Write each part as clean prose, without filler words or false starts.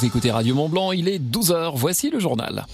Vous écoutez Radio Mont-Blanc, il est 12h, voici le journal.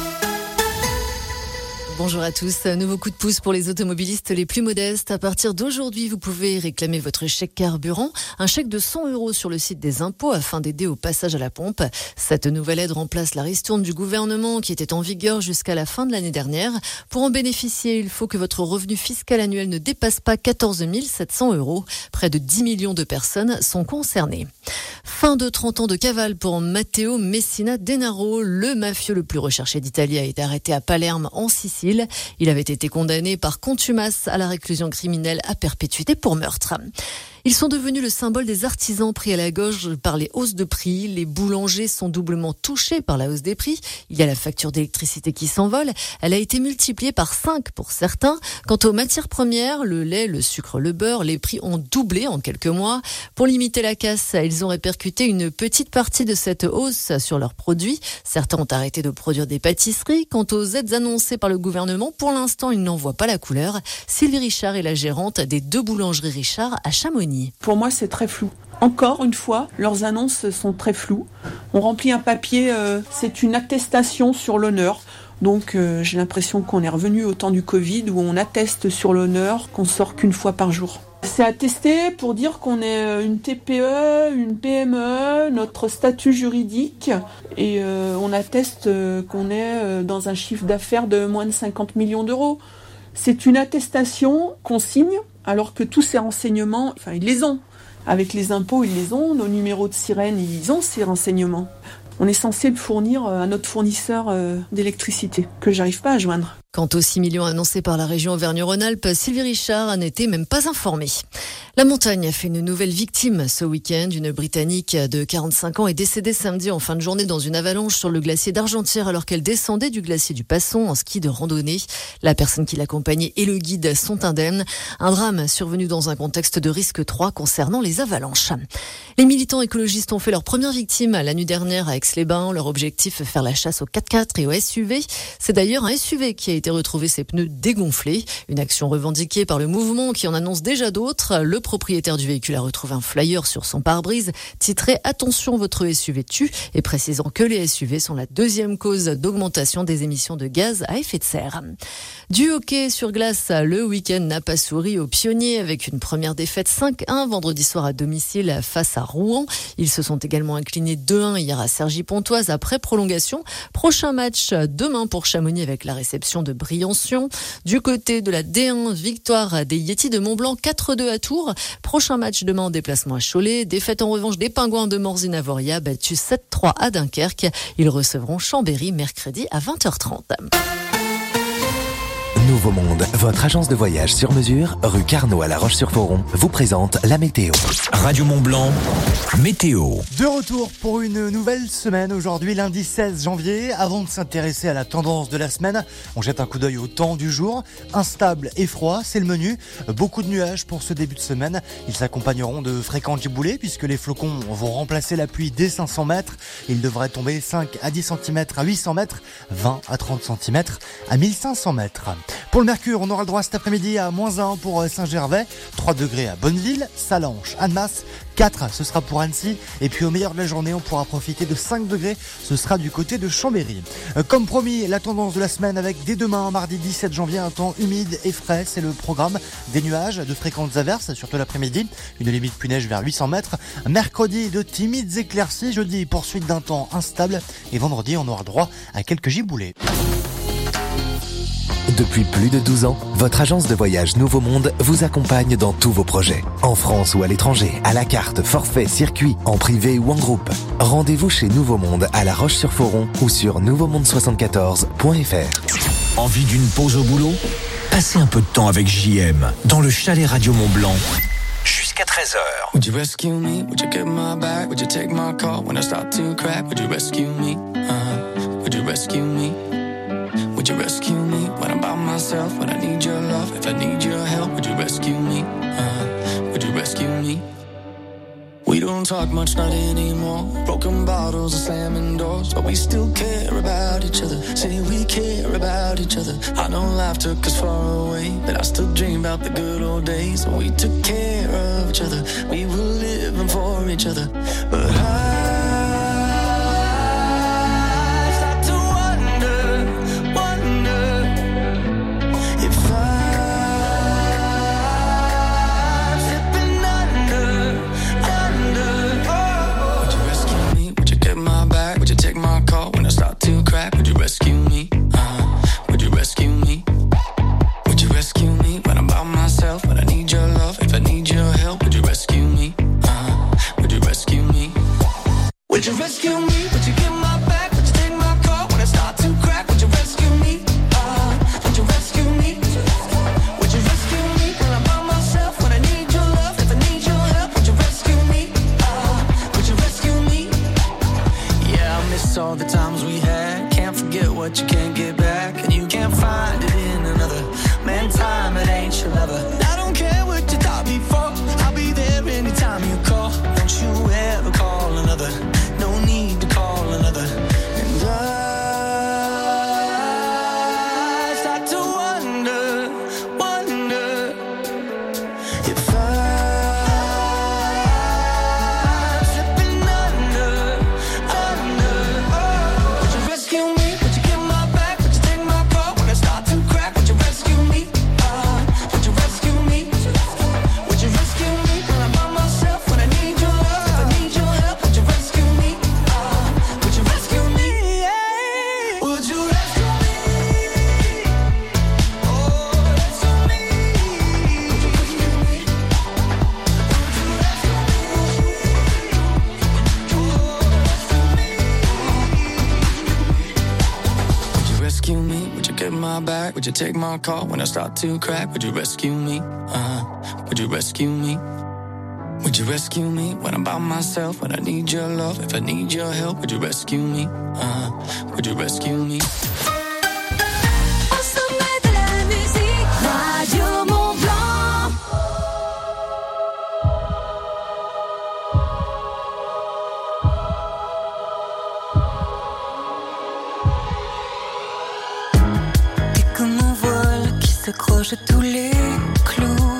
Bonjour à tous. Nouveau coup de pouce pour les automobilistes les plus modestes. À partir d'aujourd'hui, vous pouvez réclamer votre chèque carburant, un chèque de 100 € sur le site des impôts afin d'aider au passage à la pompe. Cette nouvelle aide remplace la ristourne du gouvernement qui était en vigueur jusqu'à la fin de l'année dernière. Pour en bénéficier, il faut que votre revenu fiscal annuel ne dépasse pas 14 700 €. Près de 10 millions de personnes sont concernées. Fin de 30 ans de cavale pour Matteo Messina Denaro. Le mafieux le plus recherché d'Italie a été arrêté à Palerme en Sicile. Il avait été condamné par contumace à la réclusion criminelle à perpétuité pour meurtre. Ils sont devenus le symbole des artisans pris à la gorge par les hausses de prix. Les boulangers sont doublement touchés par la hausse des prix. Il y a la facture d'électricité qui s'envole. Elle a été multipliée par 5 pour certains. Quant aux matières premières, le lait, le sucre, le beurre, les prix ont doublé en quelques mois. Pour limiter la casse, ils ont répercuté une petite partie de cette hausse sur leurs produits. Certains ont arrêté de produire des pâtisseries. Quant aux aides annoncées par le gouvernement, pour l'instant, ils n'en voient pas la couleur. Sylvie Richard est la gérante des 2 boulangeries Richard à Chamonix. Pour moi, c'est très flou. Encore une fois, leurs annonces sont très floues. On remplit un papier, c'est une attestation sur l'honneur. Donc j'ai l'impression qu'on est revenu au temps du Covid où on atteste sur l'honneur qu'on sort qu'une fois par jour. C'est attesté pour dire qu'on est une TPE, une PME, notre statut juridique et on atteste qu'on est dans un chiffre d'affaires de moins de 50 millions d'euros. C'est une attestation qu'on signe alors que tous ces renseignements, ils les ont. Avec les impôts, ils les ont. Nos numéros de sirène, ils ont ces renseignements. On est censé le fournir à notre fournisseur d'électricité, que j'arrive pas à joindre. Quant aux 6 millions annoncés par la région Auvergne-Rhône-Alpes, Sylvie Richard n'était même pas informée. La montagne a fait une nouvelle victime ce week-end. Une Britannique de 45 ans est décédée samedi en fin de journée dans une avalanche sur le glacier d'Argentière alors qu'elle descendait du glacier du Passon en ski de randonnée. La personne qui l'accompagnait et le guide sont indemnes. Un drame survenu dans un contexte de risque 3 concernant les avalanches. Les militants écologistes ont fait leur première victime la nuit dernière à Aix-les-Bains. Leur objectif, faire la chasse aux 4x4 et aux SUV. C'est d'ailleurs un SUV qui a été retrouvé ses pneus dégonflés. Une action revendiquée par le mouvement qui en annonce déjà d'autres. Le propriétaire du véhicule a retrouvé un flyer sur son pare-brise titré « Attention, votre SUV tue » et précisant que les SUV sont la deuxième cause d'augmentation des émissions de gaz à effet de serre. Du hockey sur glace, le week-end n'a pas souri aux pionniers avec une première défaite 5-1 vendredi soir à domicile face à Rouen. Ils se sont également inclinés 2-1 hier à Cergy-Pontoise après prolongation. Prochain match demain pour Chamonix avec la réception de Briançon. Du côté de la D1, victoire des Yetis de Mont-Blanc 4-2 à Tours. Prochain match demain en déplacement à Cholet. Défaite en revanche des Pingouins de Morzine-Avoria battus 7-3 à Dunkerque. Ils recevront Chambéry mercredi à 20h30. Nouveau Monde, votre agence de voyage sur mesure, rue Carnot à La Roche-sur-Foron, vous présente la météo. Radio Mont-Blanc, météo. De retour pour une nouvelle semaine aujourd'hui, lundi 16 janvier. Avant de s'intéresser à la tendance de la semaine, on jette un coup d'œil au temps du jour. Instable et froid, c'est le menu. Beaucoup de nuages pour ce début de semaine. Ils s'accompagneront de fréquents giboulées puisque les flocons vont remplacer la pluie dès 500 mètres. Il devrait tomber 5 à 10 cm à 800 mètres, 20 à 30 cm à 1500 mètres. Pour le mercure, on aura le droit cet après-midi à -1 pour Saint-Gervais, 3 degrés à Bonneville, Salanches, Annemasse, 4 ce sera pour Annecy, et puis au meilleur de la journée on pourra profiter de 5 degrés, ce sera du côté de Chambéry. Comme promis, la tendance de la semaine avec dès demain, mardi 17 janvier, un temps humide et frais, c'est le programme. Des nuages, de fréquentes averses, surtout l'après-midi, une limite pluie-neige vers 800 mètres. Mercredi, de timides éclaircies, jeudi, poursuite d'un temps instable, et vendredi, on aura droit à quelques giboulées. Depuis plus de 12 ans, votre agence de voyage Nouveau Monde vous accompagne dans tous vos projets. En France ou à l'étranger, à la carte, forfait, circuit, en privé ou en groupe. Rendez-vous chez Nouveau Monde à La Roche-sur-Foron ou sur nouveaumonde74.fr. Envie d'une pause au boulot ? Passez un peu de temps avec JM, dans le chalet Radio Mont-Blanc. Jusqu'à 13h. Would you rescue me? Would you get my back? Would you take my call when I start to crack? Would you rescue me? Would you rescue me? Would you rescue me when I'm by myself? When I need your love, if I need your help, would you rescue me? Would you rescue me? We don't talk much, not anymore. Broken bottles and slamming doors, but we still care about each other. Say we care about each other. I know life took us far away, but I still dream about the good old days when we took care of each other. We were living for each other. But Would you take my call when I start to crack? Would you rescue me? Would you rescue me? Would you rescue me when I'm by myself? When I need your love, if I need your help, would you rescue me? Would you rescue me? Au sommet de la musique, Radio Mont Blanc. T'es comme un voile qui s'accroche à tous les clous.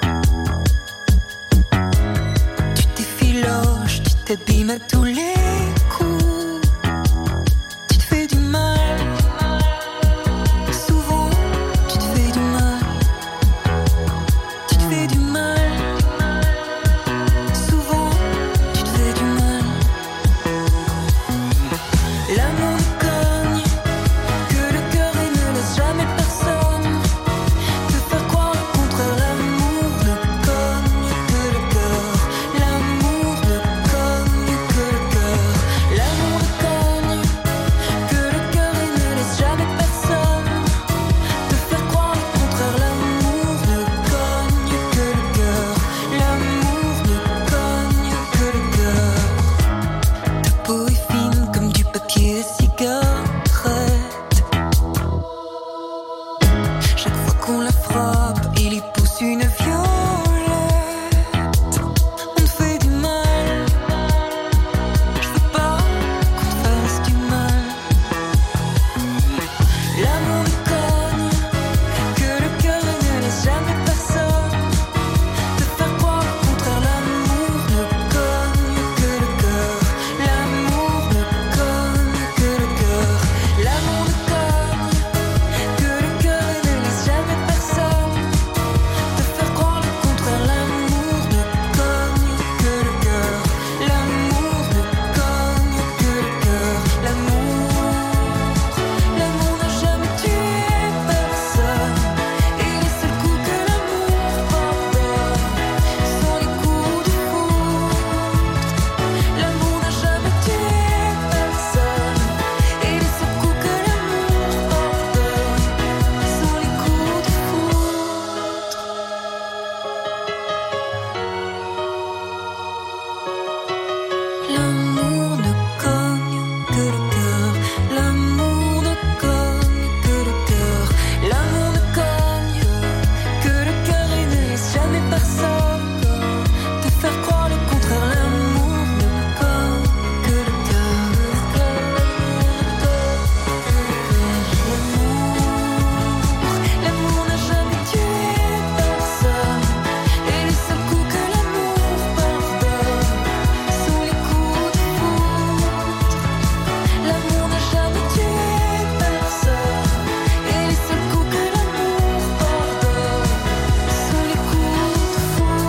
Tu t'effiloches, tu t'abîmes à tous les coups. Tu te fais du mal. Souvent, tu te fais du mal. Tu te fais du mal. Souvent, tu te fais du mal. L'amour cogne, que le cœur et ne laisse jamais personne te faire croire le contraire. L'amour ne cogne que le cœur. L'amour ne cogne que le cœur. L'amour ne cogne que le cœur et ne laisse jamais personne te faire croire le contraire. L'amour ne cogne que le cœur. L'amour ne cogne que le cœur. Ta peau est fine comme du papier à cigarette. Chaque fois qu'on la frappe, il y pousse une violette. On te fait du mal. Je veux pas qu'on te fasse du mal. L'amour ne cogne que le cœur et ne laisse jamais personne te faire croire le contraire. L'amour ne cogne que le cœur. L'amour ne cogne que le cœur. L'amour ne cogne que le cœur et ne laisse jamais personne te faire croire le contraire. L'amour ne cogne que le cœur. L'amour ne cogne que le cœur. L'amour n'a jamais tué personne. Et les seuls coups que l'amour pardonne sont les coups de foudre. L'amour n'a jamais tué personne. Et les seuls coups que l'amour pardonne sont les coups de foudre. L'amour ne cogne que le cœur. L'amour ne cogne que le cœur. L'amour ne cogne que le cœur et ne laisse jamais personne te faire croire le contraire. L'amour ne cogne que le cœur. L'amour n'a jamais tué personne. Et les seuls coups que l'amour pardonne sont les coups de foudre. L'amour n'a jamais tué personne. Et les seuls coups que l'amour pardonne sont les coups de foudre.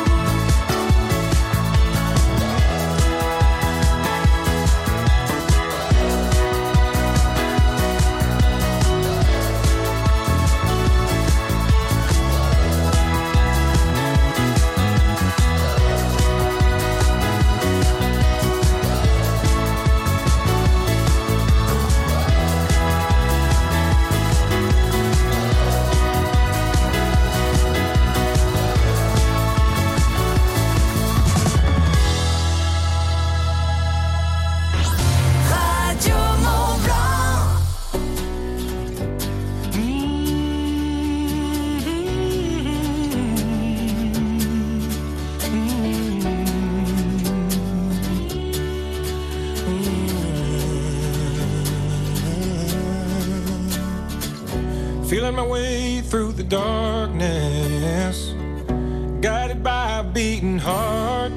Radio Mont Blanc. Feeling my way through the darkness, guided by a beating heart.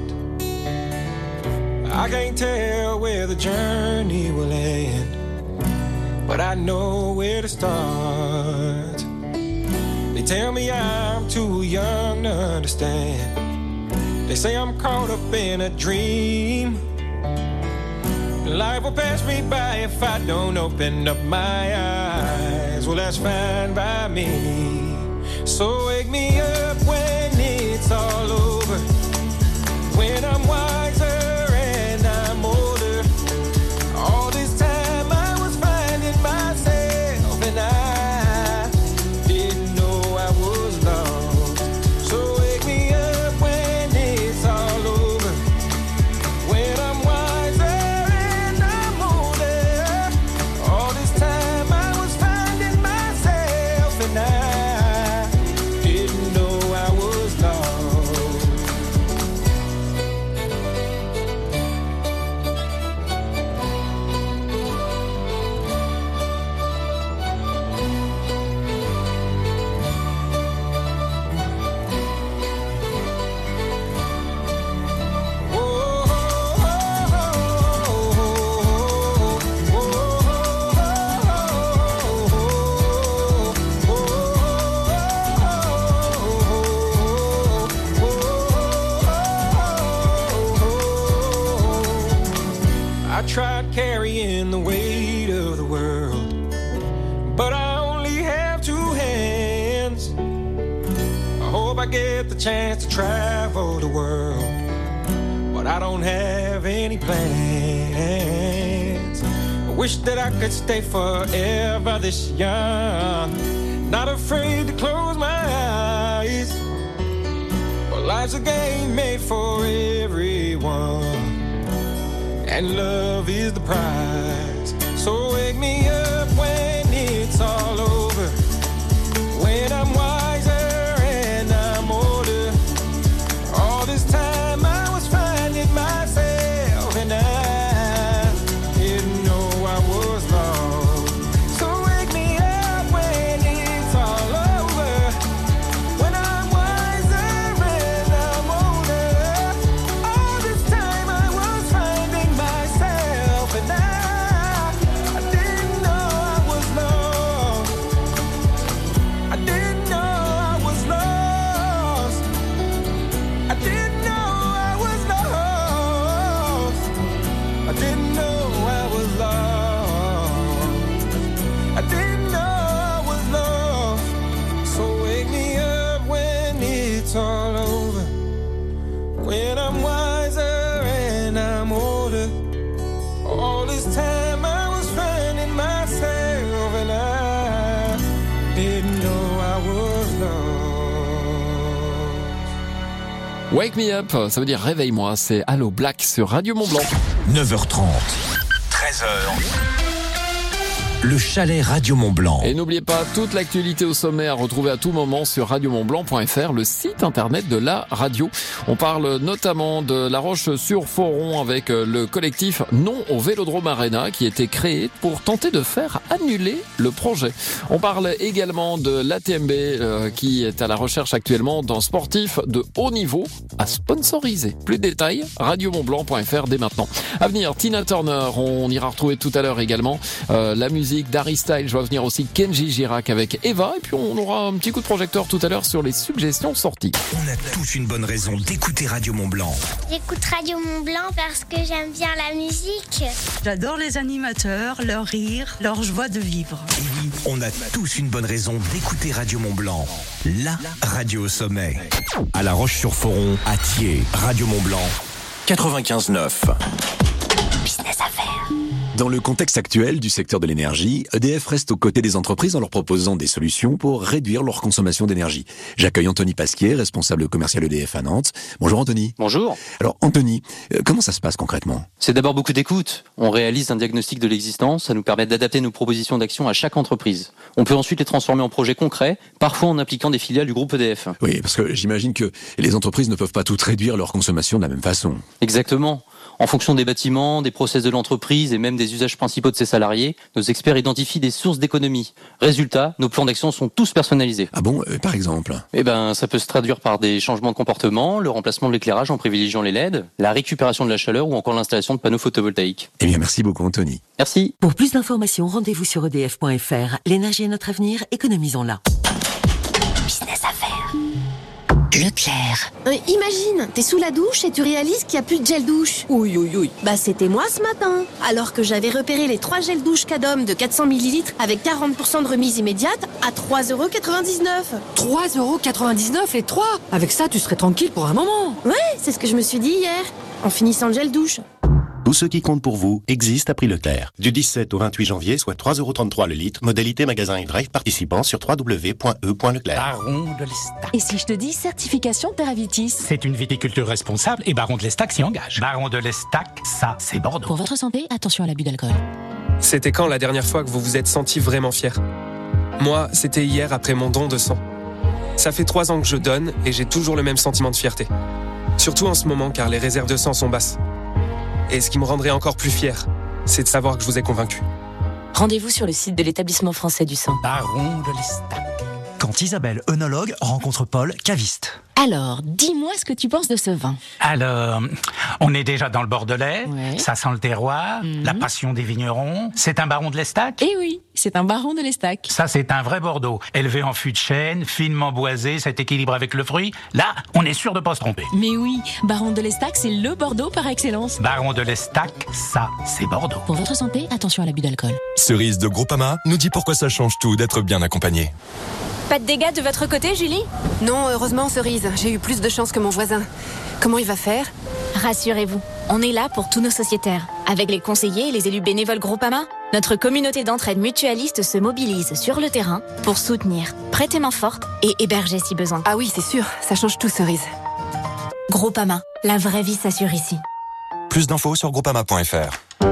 I can't tell where the journey will end, but I know where to start. They tell me I'm too young to understand. They say I'm caught up in a dream. Life will pass me by if I don't open up my eyes. Well, that's fine by me. So wake me up when it's all over, when I'm wiser and I'm older. All this time I was finding myself and I didn't know I was lost. So wake me up when it's all over, when I'm wiser and I'm older. All this time I was finding myself and I didn't know I was lost. I tried carrying the weight of the world, but I only have two hands. I hope I get the chance to travel the world, but I don't have any plans. I wish that I could stay forever this young, not afraid to close my eyes. Well, life's a game made for everyone, and love is the prize. So wake me up when it's all over, when I'm wiser and I'm older. All this time I was finding myself and I didn't know I was lost. So wake me up when it's all over, when I'm wiser and I'm older. All this time I was finding myself and I didn't know I was lost. I didn't know I was lost. I didn't know I was lost. I didn't know I was lost. I didn't know I was lost. So wake me up when it's all over, when I'm wiser and I'm older. All this time I was finding myself and I didn't know I was lost. Wake me up, ça veut dire réveille-moi, c'est Allo Black sur Radio Mont Blanc. 9h30, 13h. Le chalet Radio Mont Blanc. Et n'oubliez pas, toute l'actualité au sommet à retrouver à tout moment sur radiomontblanc.fr, le site internet de la radio. On parle notamment de La Roche-sur-Foron avec le collectif Non au Vélodrome Arena qui était créé pour tenter de faire annuler le projet. On parle également de l'ATMB qui est à la recherche actuellement d'un sportif de haut niveau à sponsoriser. Plus de détails, radiomontblanc.fr dès maintenant. À venir, Tina Turner, on ira retrouver tout à l'heure également la musique d'Harry Styles, je vais venir aussi Kenji Girac avec Eva et puis on aura un petit coup de projecteur tout à l'heure sur les suggestions sorties. On a tous une bonne raison d'écouter Radio Mont Blanc. J'écoute Radio Mont Blanc parce que j'aime bien la musique. J'adore les animateurs, leur rire, leur joie de vivre. Et oui, on a tous une bonne raison d'écouter Radio Mont Blanc, la radio au sommet. À La Roche-sur-Foron, à Thiers, Radio Mont Blanc, 95.9. Business à faire. Dans le contexte actuel du secteur de l'énergie, EDF reste aux côtés des entreprises en leur proposant des solutions pour réduire leur consommation d'énergie. J'accueille Anthony Pasquier, responsable commercial EDF à Nantes. Bonjour Anthony. Bonjour. Alors Anthony, comment ça se passe concrètement ? C'est d'abord beaucoup d'écoute. On réalise un diagnostic de l'existence, ça nous permet d'adapter nos propositions d'action à chaque entreprise. On peut ensuite les transformer en projets concrets, parfois en impliquant des filiales du groupe EDF. Oui, parce que j'imagine que les entreprises ne peuvent pas toutes réduire leur consommation de la même façon. Exactement. En fonction des bâtiments, des process de l'entreprise et même des usages principaux de ses salariés, nos experts identifient des sources d'économie. Résultat, nos plans d'action sont tous personnalisés. Ah bon, par exemple? Ça peut se traduire par des changements de comportement, le remplacement de l'éclairage en privilégiant les LED, la récupération de la chaleur ou encore l'installation de panneaux photovoltaïques. Eh bien, merci beaucoup, Anthony. Merci. Pour plus d'informations, rendez-vous sur edf.fr. L'énergie est notre avenir, économisons-la. Business à faire. Leclerc. Imagine, t'es sous la douche et tu réalises qu'il n'y a plus de gel douche. Oui. Bah c'était moi ce matin. Alors que j'avais repéré les 3 gels douche Cadom de 400 ml avec 40% de remise immédiate à 3,99€. 3,99€ les 3. Avec ça, tu serais tranquille pour un moment. Ouais, c'est ce que je me suis dit hier, en finissant le gel douche. Tout ce qui compte pour vous existe à prix Leclerc. Du 17 au 28 janvier, soit 3,33€ le litre. Modalité magasin et drive participant sur www.e.leclerc. Baron de l'Estac. Et si je te dis certification Terravitis? C'est une viticulture responsable et Baron de l'Estac s'y engage. Baron de l'Estac, ça, c'est Bordeaux. Pour votre santé, attention à l'abus d'alcool. C'était quand la dernière fois que vous vous êtes senti vraiment fier? Moi, c'était hier après mon don de sang. Ça fait 3 ans que je donne et j'ai toujours le même sentiment de fierté. Surtout en ce moment car les réserves de sang sont basses. Et ce qui me rendrait encore plus fier, c'est de savoir que je vous ai convaincu. Rendez-vous sur le site de l'établissement français du sang. Baron de l'Estac. Quand Isabelle, œnologue, rencontre Paul, caviste. Alors, dis-moi ce que tu penses de ce vin. Alors, on est déjà dans le Bordelais, ça sent le terroir, la passion des vignerons. C'est un baron de l'Estac? Eh oui, c'est un baron de l'Estac. Ça, c'est un vrai Bordeaux. Élevé en fût de chêne, finement boisé, cet équilibre avec le fruit. Là, on est sûr de pas se tromper. Mais oui, baron de l'Estac, c'est le Bordeaux par excellence. Baron de l'Estac, ça, c'est Bordeaux. Pour votre santé, attention à l'abus d'alcool. Cerise de Groupama nous dit pourquoi ça change tout d'être bien accompagné. Pas de dégâts de votre côté, Julie? Non, heureusement, Cerise. J'ai eu plus de chance que mon voisin. Comment il va faire? Rassurez-vous, on est là pour tous nos sociétaires. Avec les conseillers et les élus bénévoles Groupama, notre communauté d'entraide mutualiste se mobilise sur le terrain pour soutenir, prêter main forte et héberger si besoin. Ah oui, c'est sûr, ça change tout, Cerise. Groupama, la vraie vie s'assure ici. Plus d'infos sur groupama.fr.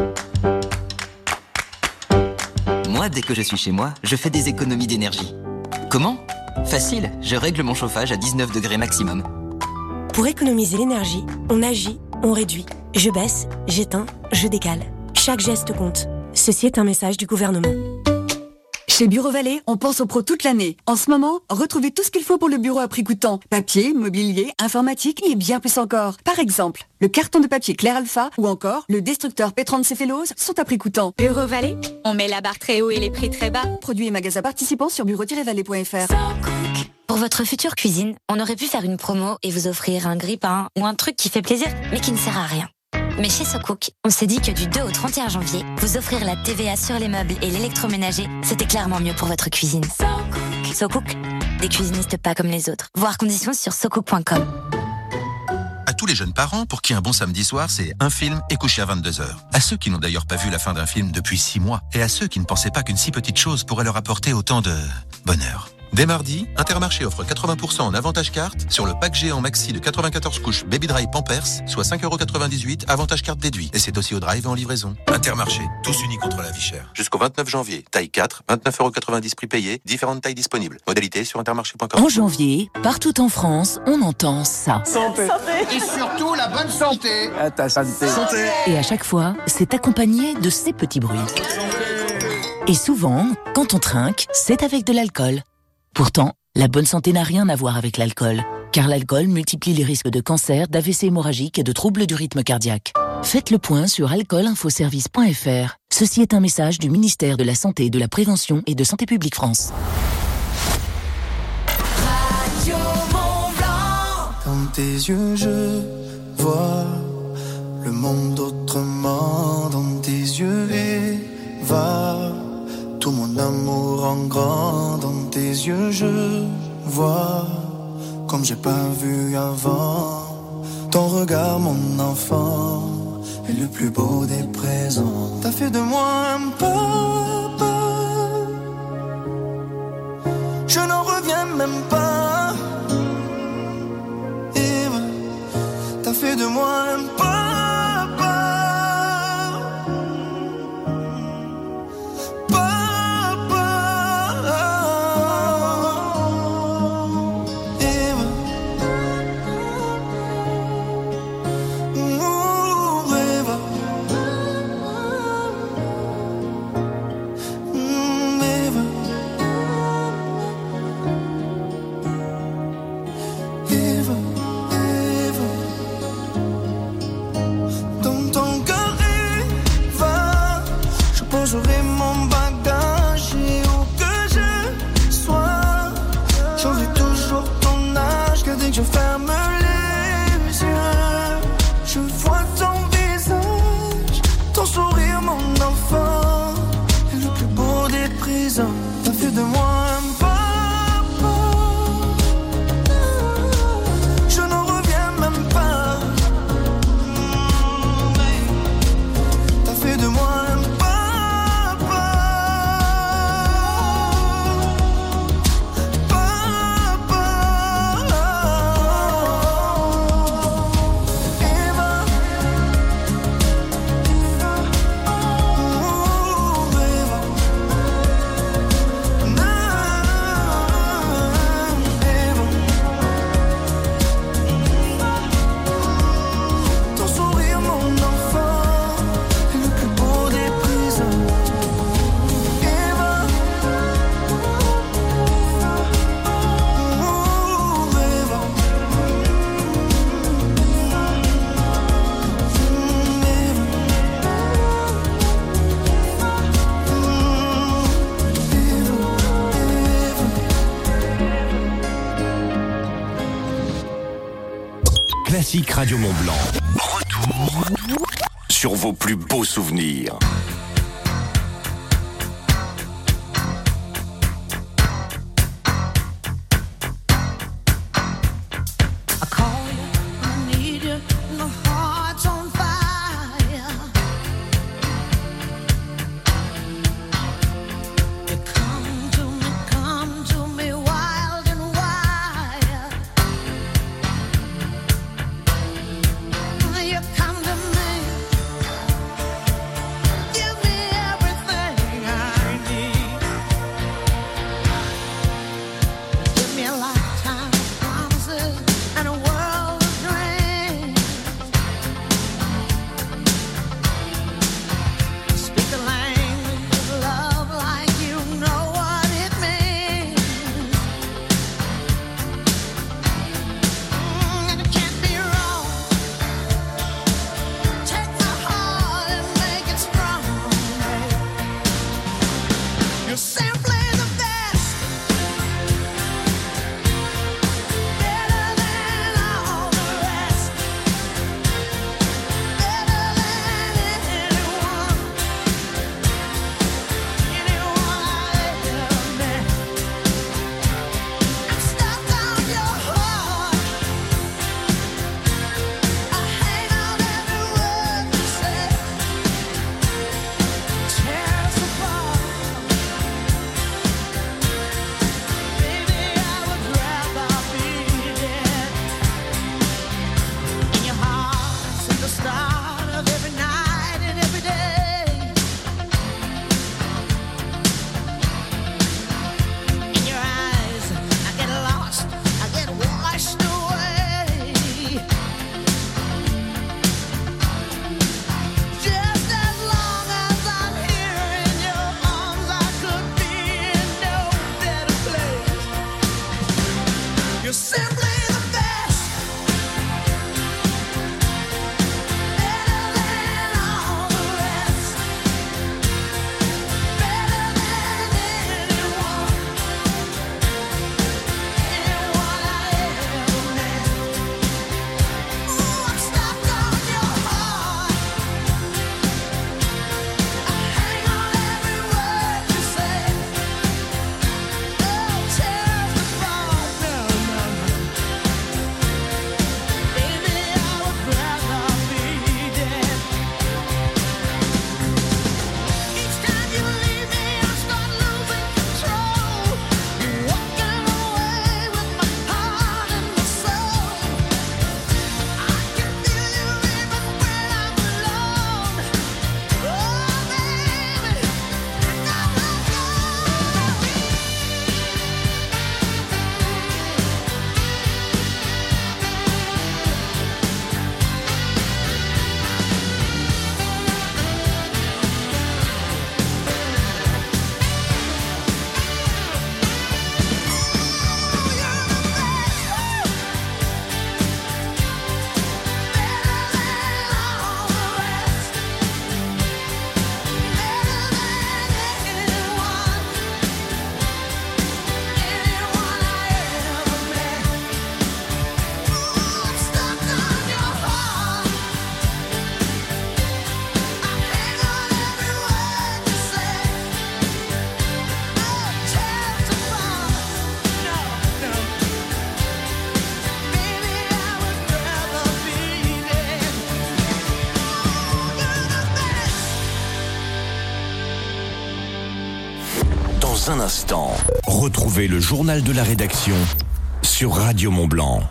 Moi, dès que je suis chez moi, je fais des économies d'énergie. Comment? Facile, je règle mon chauffage à 19 degrés maximum. Pour économiser l'énergie, on agit, on réduit. Je baisse, j'éteins, je décale. Chaque geste compte. Ceci est un message du gouvernement. Chez Bureau Vallée, on pense aux pros toute l'année. En ce moment, retrouvez tout ce qu'il faut pour le bureau à prix coûtant. Papier, mobilier, informatique et bien plus encore. Par exemple, le carton de papier Clair Alpha ou encore le destructeur Pétran cellulose sont à prix coûtant. Bureau Vallée, on met la barre très haut et les prix très bas. Produits et magasins participants sur bureau-vallée.fr. Pour votre future cuisine, on aurait pu faire une promo et vous offrir un grille-pain ou un truc qui fait plaisir, mais qui ne sert à rien. Mais chez SoCook, on s'est dit que du 2 au 31 janvier, vous offrir la TVA sur les meubles et l'électroménager, c'était clairement mieux pour votre cuisine. SoCook, des cuisinistes pas comme les autres. Voir conditions sur socook.com. À tous les jeunes parents, pour qui un bon samedi soir, c'est un film et coucher à 22h. À ceux qui n'ont d'ailleurs pas vu la fin d'un film depuis 6 mois. Et à ceux qui ne pensaient pas qu'une si petite chose pourrait leur apporter autant de bonheur. Dès mardi, Intermarché offre 80% en avantage carte sur le pack géant maxi de 94 couches Baby Dry Pampers, soit 5,98€ avantage carte déduit. Et c'est aussi au drive et en livraison. Intermarché, tous unis contre la vie chère. Jusqu'au 29 janvier, taille 4, 29,90€ prix payé, différentes tailles disponibles. Modalité sur intermarché.com. En janvier, partout en France, on entend ça. Santé. Et surtout la bonne santé. À ta santé. Santé. Et à chaque fois, c'est accompagné de ces petits bruits. Et souvent, quand on trinque, c'est avec de l'alcool. Pourtant, la bonne santé n'a rien à voir avec l'alcool, car l'alcool multiplie les risques de cancer, d'AVC hémorragique et de troubles du rythme cardiaque. Faites le point sur alcoolinfoservice.fr. Ceci est un message du ministère de la Santé, de la Prévention et de Santé publique France. Radio Mont-Blanc. Dans tes yeux, je vois le monde autrement. Dans tes yeux, Eva, tout mon amour en grand. Dans tes yeux, je vois comme j'ai pas vu avant. Ton regard, mon enfant, est le plus beau des présents. T'as fait de moi un papa, je n'en reviens même pas. Eva, t'as fait de moi un papa. classiques Radio Mont-Blanc. Retour sur vos plus beaux souvenirs. Dans un instant, retrouvez le journal de la rédaction sur Radio Mont-Blanc.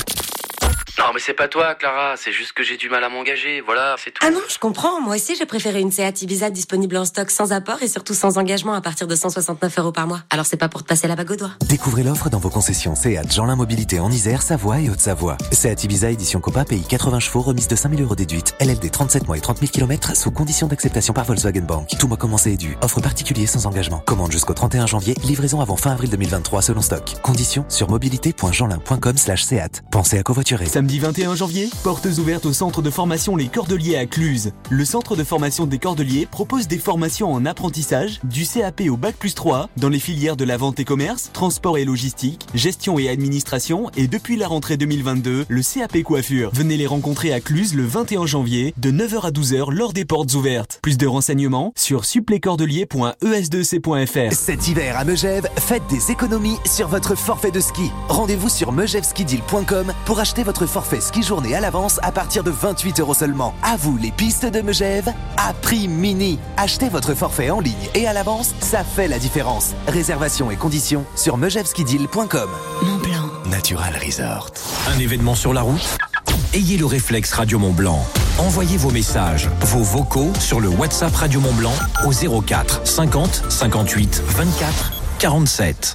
Non mais c'est pas toi Clara, c'est juste que j'ai du mal à m'engager, voilà, c'est tout. Ah non, je comprends, moi aussi j'ai préféré une Seat Ibiza disponible en stock sans apport et surtout sans engagement à partir de 169 € par mois. Alors c'est pas pour te passer la bague au doigt. Découvrez l'offre dans vos concessions Seat Jeanlin Mobilité en Isère, Savoie et Haute-Savoie. Seat Ibiza édition Copa, pays 80 chevaux, remise de 5 000 € déduite. LLD 37 mois et 30 000 km sous condition d'acceptation par Volkswagen Bank. Tout mois commencé est dû. Offre particulier sans engagement. Commande jusqu'au 31 janvier, livraison avant fin avril 2023 selon stock. Conditions sur mobilité.jeanlin.com/Seat. Pensez à covoiturer. Samedi Lundi 21 janvier, portes ouvertes au centre de formation Les Cordeliers à Cluses. Le centre de formation des Cordeliers propose des formations en apprentissage, du CAP au Bac+3, dans les filières de la vente et commerce, transport et logistique, gestion et administration, et depuis la rentrée 2022, le CAP coiffure. Venez les rencontrer à Cluses le 21 janvier, de 9h à 12h lors des portes ouvertes. Plus de renseignements sur supplescordeliers.es2c.fr. Cet hiver à Megève, faites des économies sur votre forfait de ski. Rendez-vous sur megèveskideal.com pour acheter votre forfait ski journée à l'avance à partir de 28 € seulement. À vous les pistes de Megève, à prix mini. Achetez votre forfait en ligne et à l'avance, ça fait la différence. Réservation et conditions sur megèveskideal.com. Mont-Blanc Natural Resort. Un événement sur la route? Ayez le réflexe Radio Mont-Blanc. Envoyez vos messages, vos vocaux sur le WhatsApp Radio Mont-Blanc au 04 50 58 24 47.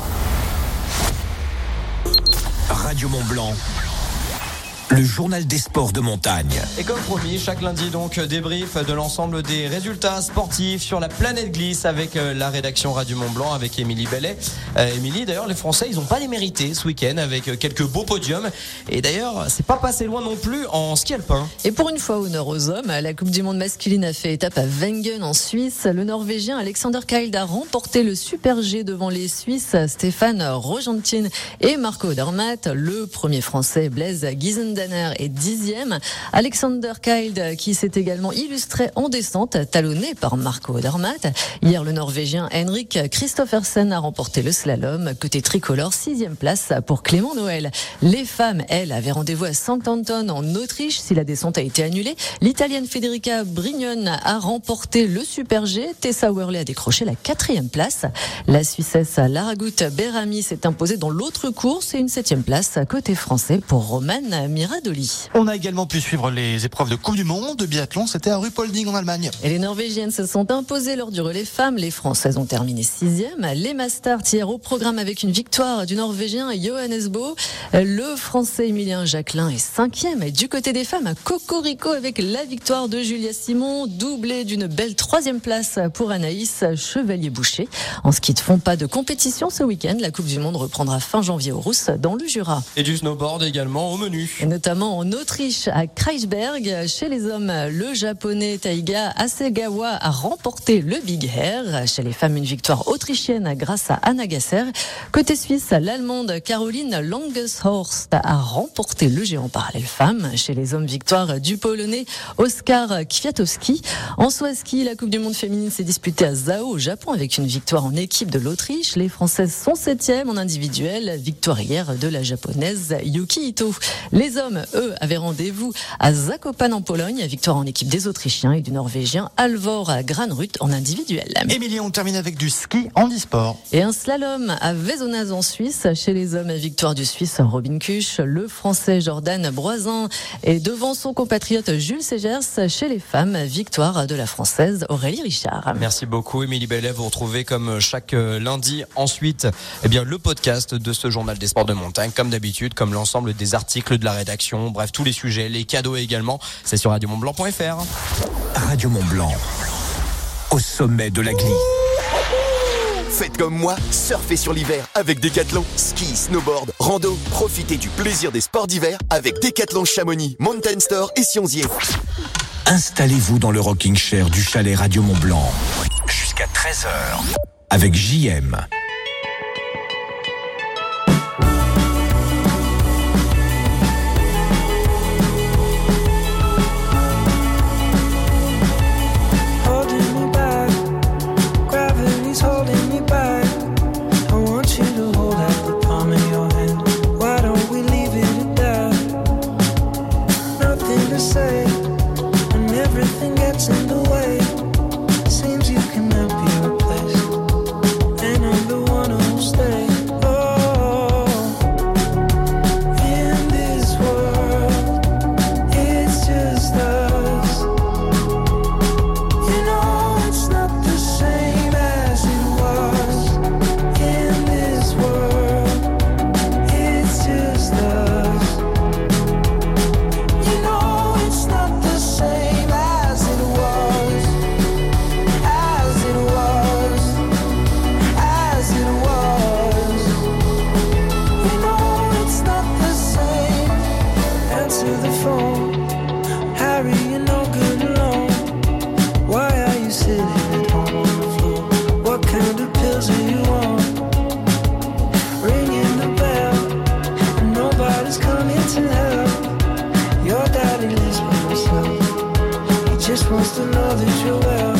Radio Mont-Blanc, le journal des sports de montagne. Et comme promis, chaque lundi donc débrief de l'ensemble des résultats sportifs sur la planète glisse avec la rédaction Radio Mont-Blanc avec Émilie Bellet. Émilie, d'ailleurs les Français ils n'ont pas démérité ce week-end avec quelques beaux podiums. Et d'ailleurs c'est pas passé loin non plus en ski alpin. Et pour une fois honneur aux hommes, la Coupe du Monde masculine a fait étape à Wengen en Suisse. Le Norvégien Alexander Kjeld a remporté le Super G devant les Suisses Stéphane Rogentin et Marco Odermatt. Le premier Français Blaise Gizendaner est 10e. Alexander Kjeld qui s'est également illustré en descente, talonné par Marco Odermatt. Hier, le Norvégien Henrik Kristoffersen a remporté le slalom. Côté tricolore, 6e place pour Clément Noël. Les femmes, elles, avaient rendez-vous à Saint-Anton en Autriche. Si la descente a été annulée, l'Italienne Federica Brignone a remporté le Super G. Tessa Worley a décroché la 4e place. La Suissesse Laragut Berami s'est imposée dans l'autre course et une 7e place côté français pour Romane Miradoli. On a également pu suivre les épreuves de Coupe du Monde de biathlon. C'était à Ruhpolding en Allemagne. Et les Norvégiennes se sont imposées lors du relais femmes. Les Françaises ont terminé 6e. Les Mastart hier au programme avec une victoire du Norvégien Johannes Bö. Le Français Emilien Jacquelin est 5e. Et du côté des femmes, Cocorico avec la victoire de Julia Simon, doublée d'une belle 3e place pour Anaïs Chevalier-Boucher. En ski de fond, pas de compétition ce week-end. La Coupe du Monde reprendra fin janvier aux Rousses dans le Jura. Et du snowboard également au menu. Et notamment en Autriche, à Kreisberg. Chez les hommes, le japonais Taiga Hasegawa a remporté le Big Air. Chez les femmes, une victoire autrichienne grâce à Anna Gasser. Côté suisse, l'allemande Caroline Langeshorst a remporté le géant parallèle femmes. Chez les hommes, victoire du polonais Oskar Kwiatkowski. En saut à ski, la Coupe du Monde féminine s'est disputée à Zao au Japon avec une victoire en équipe de l'Autriche. Les Françaises sont 7e en individuel. Victoire hier de la japonaise Yuki Ito. Les hommes, eux, avaient rendez-vous à Zakopane en Pologne. Victoire en équipe des Autrichiens et du Norvégien Alvor Granrud en individuel. Émilie, on termine avec du ski handisport. Et un slalom à Vezonaz en Suisse. Chez les hommes, victoire du Suisse Robin Kuch. Le Français Jordan Broisin est devant son compatriote Jules Segers. Chez les femmes, victoire de la Française Aurélie Richard. Merci beaucoup Émilie Bellet. Vous retrouvez comme chaque lundi ensuite le podcast de ce journal des sports de montagne. Comme d'habitude, comme l'ensemble des articles de la rédaction. Bref, tous les sujets, les cadeaux également. C'est sur radiomontblanc.fr. Radio Mont-Blanc, au sommet de la glisse. Faites comme moi, surfez sur l'hiver avec Decathlon. Ski, snowboard, rando. Profitez du plaisir des sports d'hiver avec Decathlon Chamonix, Mountain Store et Sionzier. Installez-vous dans le rocking chair du chalet Radio Mont-Blanc jusqu'à 13h avec JM. In the way, seems you cannot be replaced. And I'm the to the phone. Harry, you're no good alone. Why are you sitting at home on the floor? What kind of pills are you on? Ringing the bell, and nobody's coming to help. Your daddy lives by himself. He just wants to know that you're well.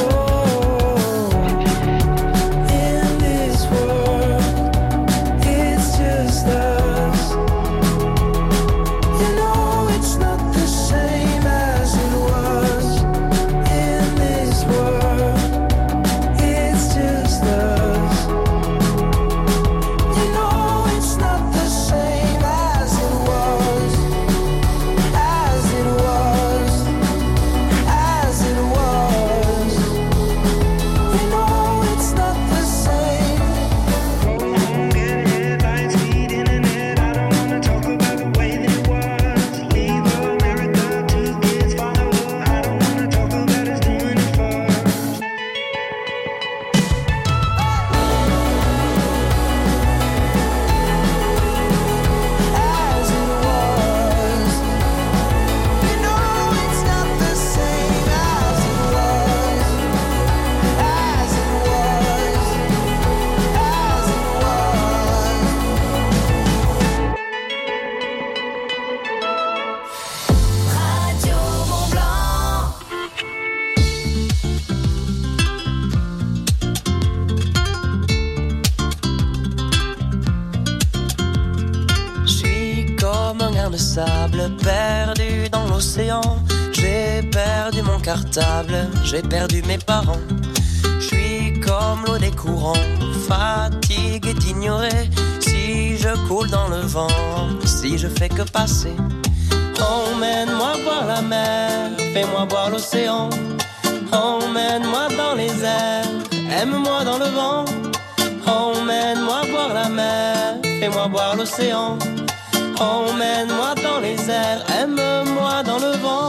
Perdu dans l'océan, j'ai perdu mon cartable, j'ai perdu mes parents. Je suis comme l'eau des courants, fatigué d'ignorer. Si je coule dans le vent, si je fais que passer. Emmène-moi voir la mer, fais-moi voir l'océan. Emmène-moi dans les airs, aime-moi dans le vent. Emmène-moi voir la mer, fais-moi voir l'océan. Emmène-moi dans les airs, aime-moi dans le vent.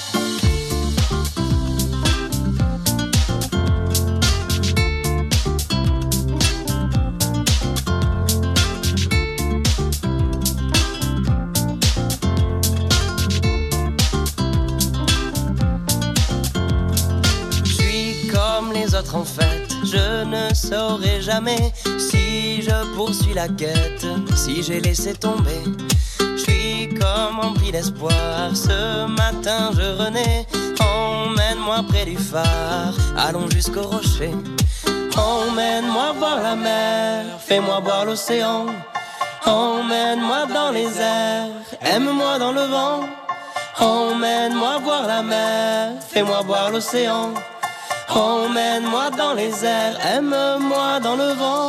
Je suis comme les autres en fait, je ne saurai jamais si je poursuis la quête, si j'ai laissé tomber. Comme rempli d'espoir, ce matin je renais. Emmène-moi près du phare, allons jusqu'au rocher. Emmène-moi voir la mer, fais-moi voir l'océan. Emmène-moi dans les airs, aime-moi dans le vent. Emmène-moi voir la mer, fais-moi voir l'océan. Emmène-moi dans les airs, aime-moi dans le vent.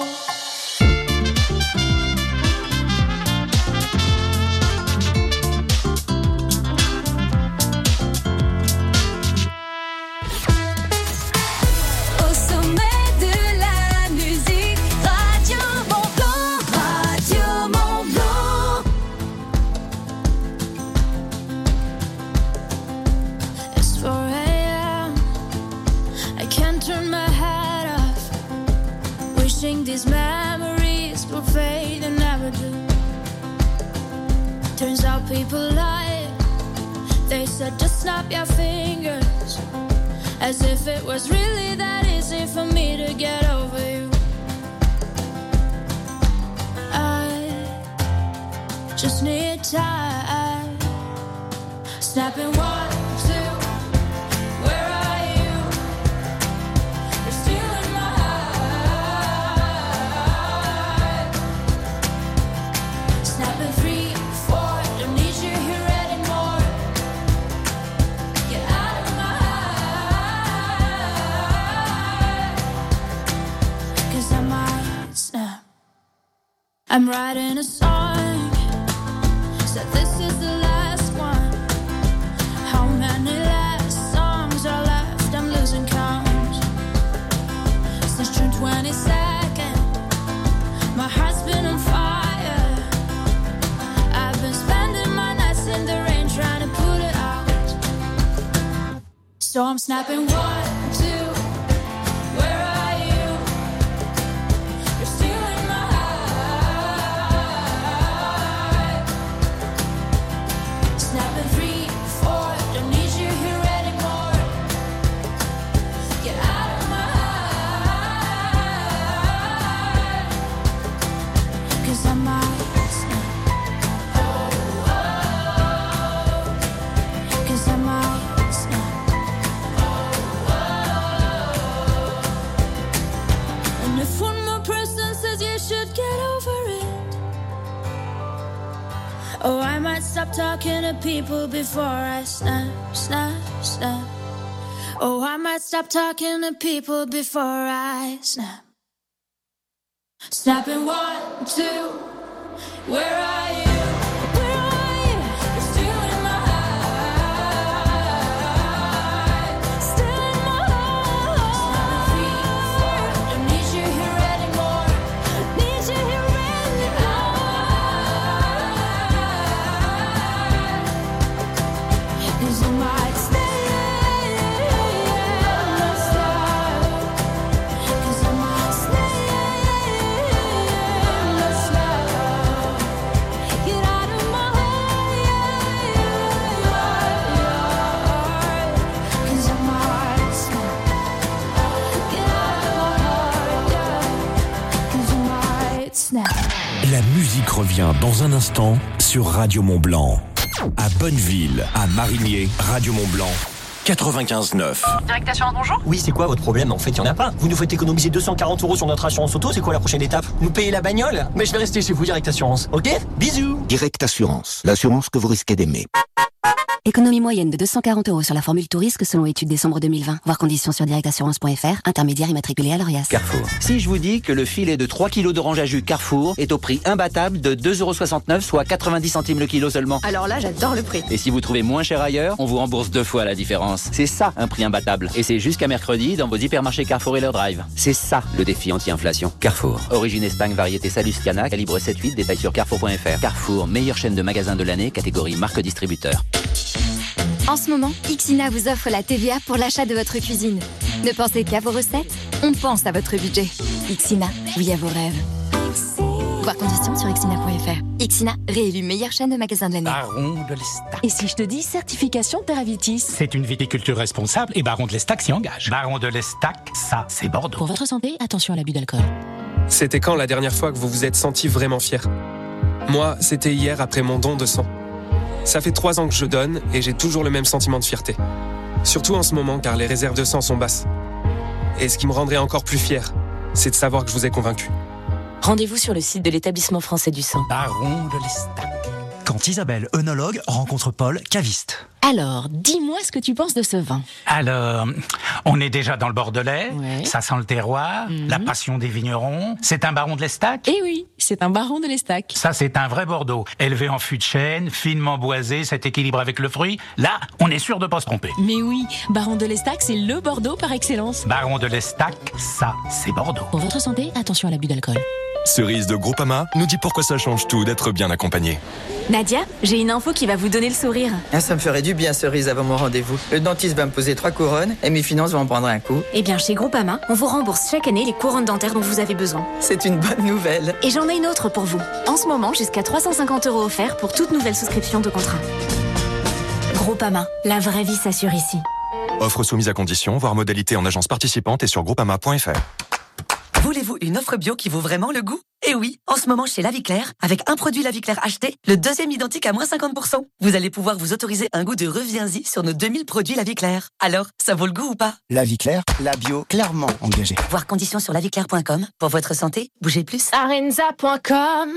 These memories will fade and never do. Turns out people lie. They said just snap your fingers, as if it was really that easy for me to get over you. I just need time. Snapping 1, 2. Where are you? You're stealing my heart. Snapping 3, 4. Don't need you here anymore. Get out of my heart. 'Cause I might snap. I'm writing a song. Said this is the last one. How many last songs are left? I'm losing count. Since June 22nd, my heart's been on fire. I've been spending my nights in the rain trying to put it out. So I'm snapping 1, 2. Where are you? You're stealing my heart. talking to people before I snap, snap, snap. Oh, I might stop talking to people before I snap. Snapping 1, 2, where are you? Where are you? You're still in my heart. Still in my heart. Snapping 3, 4, don't need you here anymore. Need you here anymore. 'Cause I might stay. La musique revient dans un instant sur Radio Mont-Blanc. À Bonneville, à Marigné, Radio Mont-Blanc, 95.9. Direct Assurance, bonjour. Oui, c'est quoi votre problème? En fait, il y en a pas. Vous nous faites économiser 240 € sur notre assurance auto, c'est quoi la prochaine étape? Nous payer la bagnole? Mais je vais rester chez vous, Direct Assurance. Ok? Bisous. Direct Assurance, l'assurance que vous risquez d'aimer. Économie moyenne de 240 € sur la formule tout risque selon étude décembre 2020. Voir conditions sur directassurance.fr, intermédiaire immatriculé à l'ORIAS. Carrefour. Si je vous dis que le filet de 3 kg d'orange à jus Carrefour est au prix imbattable de 2,69 €, soit 90 centimes le kilo seulement. Alors là, j'adore le prix. Et si vous trouvez moins cher ailleurs, on vous rembourse 2 fois la différence. C'est ça, un prix imbattable. Et c'est jusqu'à mercredi dans vos hypermarchés Carrefour et leur drive. C'est ça, le défi anti-inflation. Carrefour. Origine Espagne, variété Saluscana, calibre 7-8, détail sur carrefour.fr. Carrefour, meilleure chaîne de magasins de l'année, catégorie marque distributeur. En ce moment, Ixina vous offre la TVA pour l'achat de votre cuisine. Ne pensez qu'à vos recettes, on pense à votre budget. Ixina, oui à vos rêves. Voir conditions sur ixina.fr. Ixina, réélu meilleure chaîne de magasins de l'année. Baron de l'Estac. Et si je te dis certification Terravitis? C'est une viticulture responsable et Baron de l'Estac s'y engage. Baron de l'Estac, ça, c'est Bordeaux. Pour votre santé, attention à l'abus d'alcool. C'était quand la dernière fois que vous vous êtes senti vraiment fier? Moi, c'était hier après mon don de sang. Ça fait 3 ans que je donne et j'ai toujours le même sentiment de fierté. Surtout en ce moment car les réserves de sang sont basses. Et ce qui me rendrait encore plus fier, c'est de savoir que je vous ai convaincu. Rendez-vous sur le site de l'établissement français du sang. Baron de l'Estac. Quand Isabelle, œnologue, rencontre Paul, caviste. Alors, dis-moi ce que tu penses de ce vin. Alors, on est déjà dans le Bordelais, ça sent le terroir, la passion des vignerons. C'est un Baron de l'Estac? Eh oui, c'est un Baron de l'Estac. Ça, c'est un vrai Bordeaux. Élevé en fût de chêne, finement boisé, cet équilibre avec le fruit. Là, on est sûr de pas se tromper. Mais oui, Baron de l'Estac, c'est le Bordeaux par excellence. Baron de l'Estac, ça, c'est Bordeaux. Pour votre santé, attention à l'abus d'alcool. Cerise de Groupama nous dit pourquoi ça change tout d'être bien accompagné. Nadia, j'ai une info qui va vous donner le sourire. Ah, ça me ferait du bien, Cerise, avant mon rendez-vous. Le dentiste va me poser 3 couronnes et mes finances vont en prendre un coup. Eh bien, chez Groupama, on vous rembourse chaque année les couronnes dentaires dont vous avez besoin. C'est une bonne nouvelle. Et j'en ai une autre pour vous. En ce moment, jusqu'à 350 € offerts pour toute nouvelle souscription de contrat. Groupama, la vraie vie s'assure ici. Offre soumise à condition, voire modalité en agence participante et sur groupama.fr. Voulez-vous une offre bio qui vaut vraiment le goût? Eh oui, en ce moment chez La Vie Claire, avec un produit La Vie Claire acheté, le deuxième identique à moins 50%. Vous allez pouvoir vous autoriser un goût de reviens-y sur nos 2000 produits La Vie Claire. Alors, ça vaut le goût ou pas? La Vie Claire, la bio clairement engagée. Voir conditions sur laviclaire.com. Pour votre santé, bougez plus. Sarenza.com,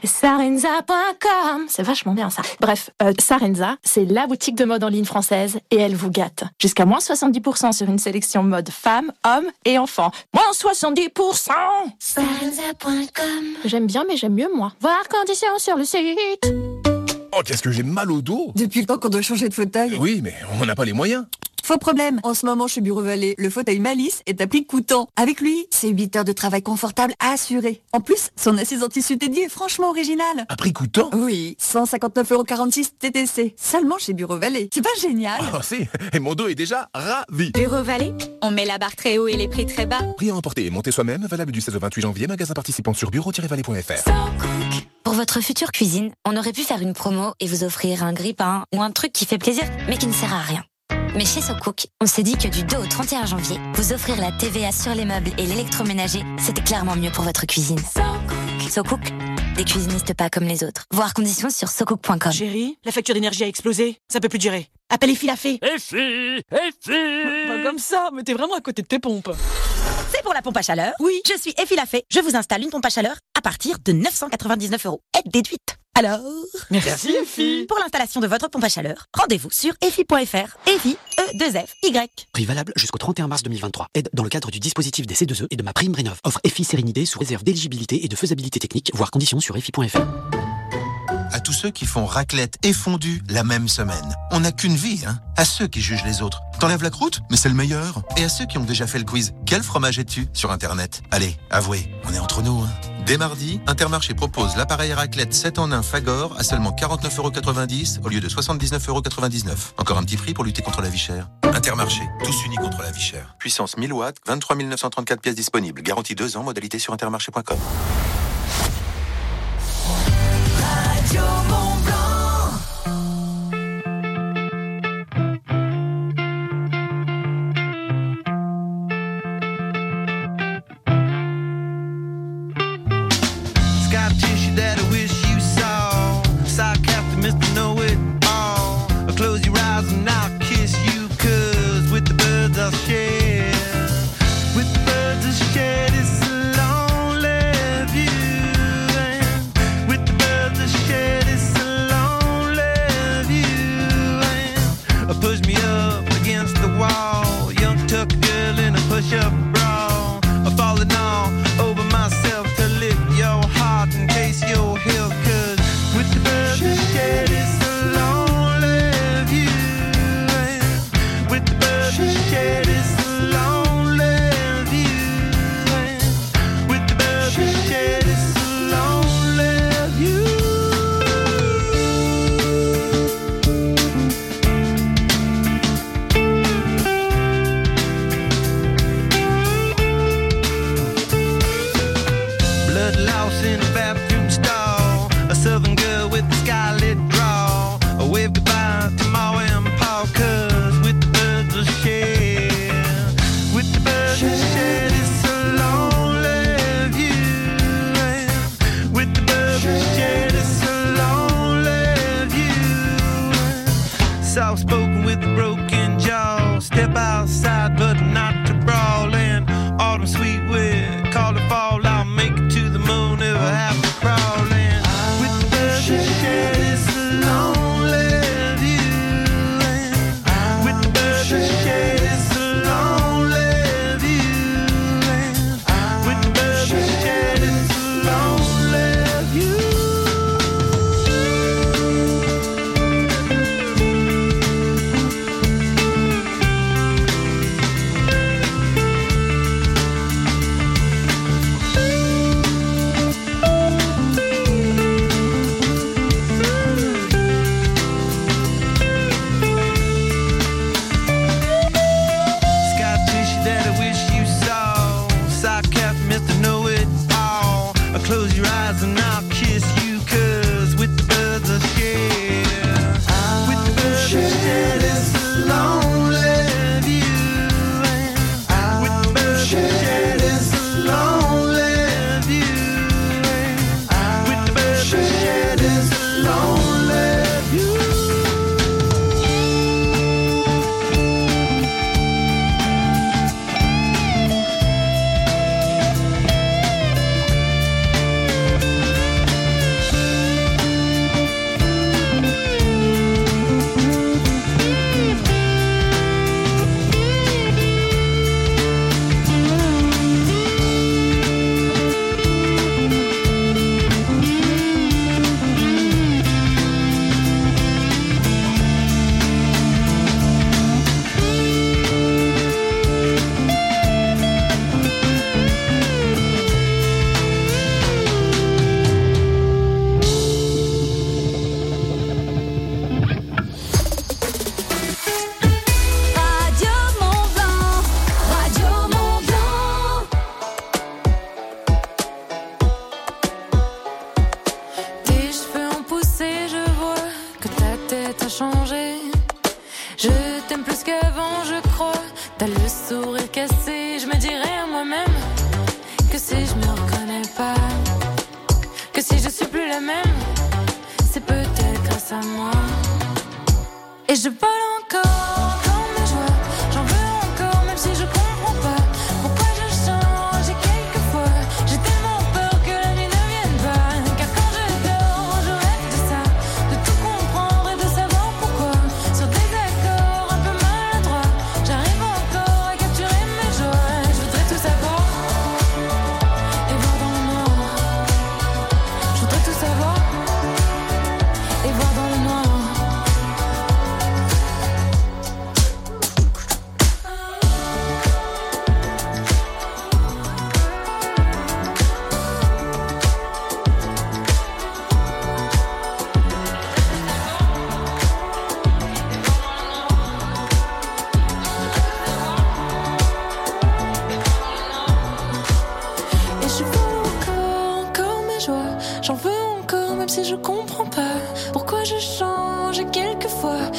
Sarenza.com. C'est vachement bien ça. Bref, Sarenza, c'est la boutique de mode en ligne française et elle vous gâte. Jusqu'à moins 70% sur une sélection mode femmes, hommes et enfants. Moins 70%. Sarenza.com. J'aime bien, mais j'aime mieux moi. Voir conditions sur le site. Oh, qu'est-ce que j'ai mal au dos! Depuis le temps qu'on doit changer de fauteuil. Oui, mais on n'a pas les moyens. Faux problème. En ce moment, chez Bureau Vallée, le fauteuil Malice est à prix coûtant. Avec lui, c'est 8 heures de travail confortable assuré. En plus, son assise en tissu dédié est franchement original. À prix coûtant? Oui, 159,46 € TTC. Seulement chez Bureau Vallée. C'est pas génial? Oh si, et mon dos est déjà ravi. Bureau Vallée, on met la barre très haut et les prix très bas. Prix à emporter et monter soi-même, valable du 16 au 28 janvier, magasin participant sur bureau-vallée.fr. Pour votre future cuisine, on aurait pu faire une promo et vous offrir un grille-pain ou un truc qui fait plaisir, mais qui ne sert à rien. Mais chez SoCook, on s'est dit que du 2 au 31 janvier, vous offrir la TVA sur les meubles et l'électroménager, c'était clairement mieux pour votre cuisine. SoCook, des cuisinistes pas comme les autres. Voir conditions sur socook.com. Chérie, la facture d'énergie a explosé. Ça peut plus durer. Appelle Effie la fée. Effie. Pas comme ça, mais t'es vraiment à côté de tes pompes. C'est pour la pompe à chaleur? Oui. Je suis Effie la fée. Je vous installe une pompe à chaleur à partir de 999 €. Aide déduite. Alors ? Merci EFI. Pour l'installation de votre pompe à chaleur, rendez-vous sur EFI.fr. EFI, E2F-Y. Prix valable jusqu'au 31 mars 2023. Aide dans le cadre du dispositif des C2E et de ma prime Rénov'. Offre EFI Sérénité sous réserve d'éligibilité et de faisabilité technique, voire conditions sur EFI.fr. À tous ceux qui font raclette et fondue la même semaine. On n'a qu'une vie, hein. À ceux qui jugent les autres. T'enlèves la croûte, mais c'est le meilleur. Et à ceux qui ont déjà fait le quiz. Quel fromage es-tu sur Internet? Allez, avouez, on est entre nous, hein. Dès mardi, Intermarché propose l'appareil raclette 7 en 1 Fagor à seulement 49,90 € au lieu de 79,99 €. Encore un petit prix pour lutter contre la vie chère. Intermarché, tous unis contre la vie chère. Puissance 1000 watts, 23 934 pièces disponibles. Garantie 2 ans, modalité sur intermarché.com.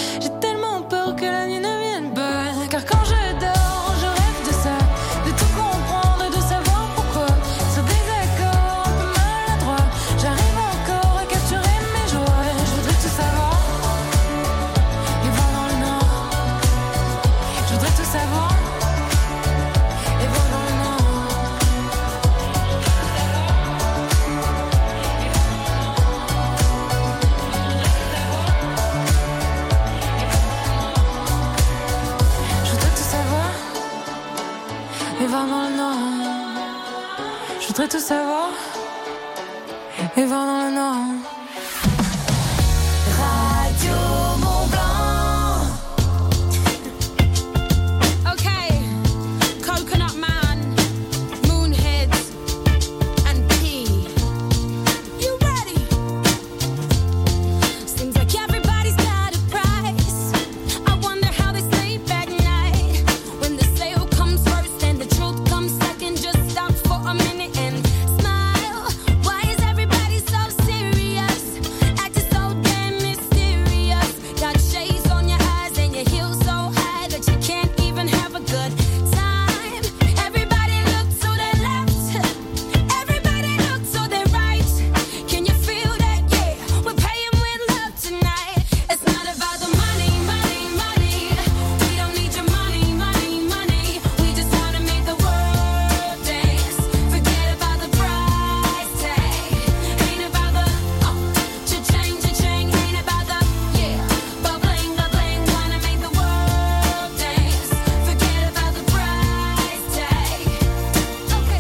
J'ai tellement peur que la nuit ne vienne pas. Car quand je dors, je rêve de ça, de tout comprendre et de savoir pourquoi. Sur des accords un peu maladroits, j'arrive encore à capturer mes joies. Je voudrais tout savoir et voir dans le noir. Je voudrais tout savoir et voir dans le noir. Je voudrais tout savoir et voir dans le noir. Je voudrais tout savoir et voir dans le noir. Radio Mont Blanc. Okay, Coconut Man, Moonheads, and P. You ready? Seems like everybody's got a price. I wonder how they sleep at night. When the sale comes first and the truth comes second, just stop for a minute and smile. Why is everybody so serious? Acting so damn mysterious. Got shades on your eyes and your heels so high that you can't even have a good time. Everybody look to their left. Everybody look to their right. Can you feel that? Yeah, we're paying with love tonight. It's not about the money, money, money. We don't need your money, money, money. We just wanna make the world dance. Forget about the price tag. Ain't about the cha-ching, cha-ching. Ain't about the ba-bling, ba-bling. Wanna make the world dance. Forget about the price tag. Okay,